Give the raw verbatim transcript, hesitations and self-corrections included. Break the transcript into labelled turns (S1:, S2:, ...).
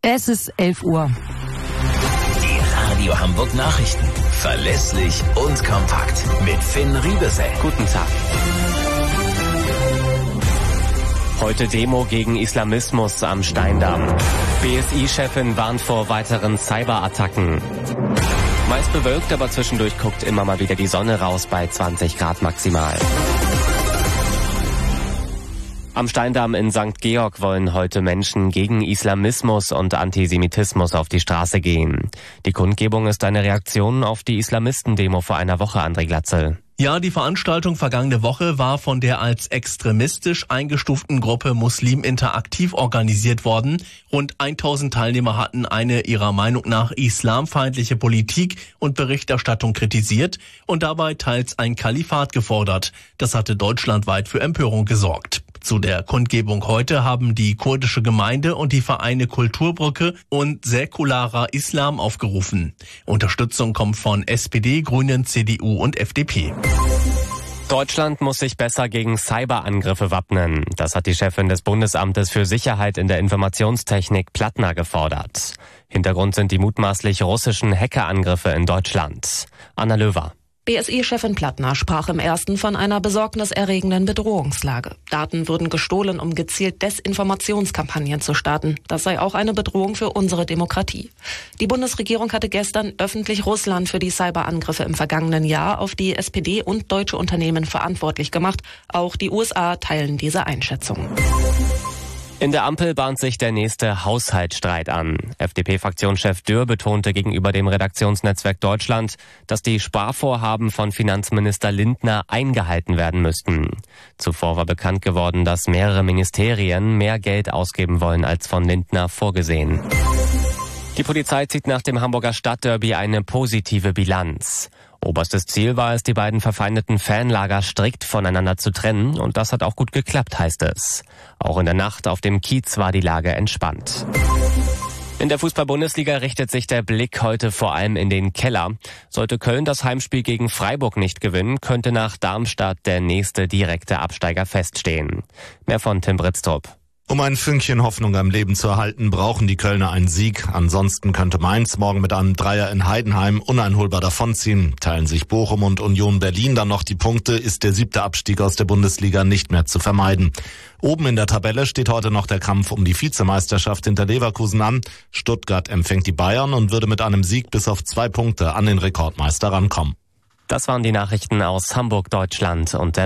S1: Es ist elf Uhr.
S2: Die Radio Hamburg Nachrichten. Verlässlich und kompakt. Mit Finn Riebesell.
S3: Guten Tag. Heute Demo gegen Islamismus am Steindamm. B S I-Chefin warnt vor weiteren Cyberattacken. Meist bewölkt, aber zwischendurch guckt immer mal wieder die Sonne raus bei zwanzig Grad maximal. Am Steindamm in Sankt Georg wollen heute Menschen gegen Islamismus und Antisemitismus auf die Straße gehen. Die Kundgebung ist eine Reaktion auf die Islamistendemo vor einer Woche, André Glatzel.
S4: Ja, die Veranstaltung vergangene Woche war von der als extremistisch eingestuften Gruppe Muslim Interaktiv organisiert worden. Rund tausend Teilnehmer hatten eine ihrer Meinung nach islamfeindliche Politik und Berichterstattung kritisiert und dabei teils ein Kalifat gefordert. Das hatte deutschlandweit für Empörung gesorgt. Zu der Kundgebung heute haben die kurdische Gemeinde und die Vereine Kulturbrücke und Säkularer Islam aufgerufen. Unterstützung kommt von S P D, Grünen, C D U und F D P.
S3: Deutschland muss sich besser gegen Cyberangriffe wappnen. Das hat die Chefin des Bundesamtes für Sicherheit in der Informationstechnik, Plattner, gefordert. Hintergrund sind die mutmaßlich russischen Hackerangriffe in Deutschland. Anna Löwer.
S5: B S I-Chefin Plattner sprach im ersten von einer besorgniserregenden Bedrohungslage. Daten würden gestohlen, um gezielt Desinformationskampagnen zu starten. Das sei auch eine Bedrohung für unsere Demokratie. Die Bundesregierung hatte gestern öffentlich Russland für die Cyberangriffe im vergangenen Jahr auf die S P D und deutsche Unternehmen verantwortlich gemacht. Auch die U S A teilen diese Einschätzung.
S3: In der Ampel bahnt sich der nächste Haushaltsstreit an. F D P-Fraktionschef Dürr betonte gegenüber dem Redaktionsnetzwerk Deutschland, dass die Sparvorhaben von Finanzminister Lindner eingehalten werden müssten. Zuvor war bekannt geworden, dass mehrere Ministerien mehr Geld ausgeben wollen als von Lindner vorgesehen. Die Polizei zieht nach dem Hamburger Stadtderby eine positive Bilanz. Oberstes Ziel war es, die beiden verfeindeten Fanlager strikt voneinander zu trennen, und das hat auch gut geklappt, heißt es. Auch in der Nacht auf dem Kiez war die Lage entspannt. In der Fußball-Bundesliga richtet sich der Blick heute vor allem in den Keller. Sollte Köln das Heimspiel gegen Freiburg nicht gewinnen, könnte nach Darmstadt der nächste direkte Absteiger feststehen. Mehr von Tim Britztrup.
S6: Um ein Fünkchen Hoffnung am Leben zu erhalten, brauchen die Kölner einen Sieg. Ansonsten könnte Mainz morgen mit einem Dreier in Heidenheim uneinholbar davonziehen. Teilen sich Bochum und Union Berlin dann noch die Punkte, ist der siebte Abstieg aus der Bundesliga nicht mehr zu vermeiden. Oben in der Tabelle steht heute noch der Kampf um die Vizemeisterschaft hinter Leverkusen an. Stuttgart empfängt die Bayern und würde mit einem Sieg bis auf zwei Punkte an den Rekordmeister rankommen.
S3: Das waren die Nachrichten aus Hamburg, Deutschland und der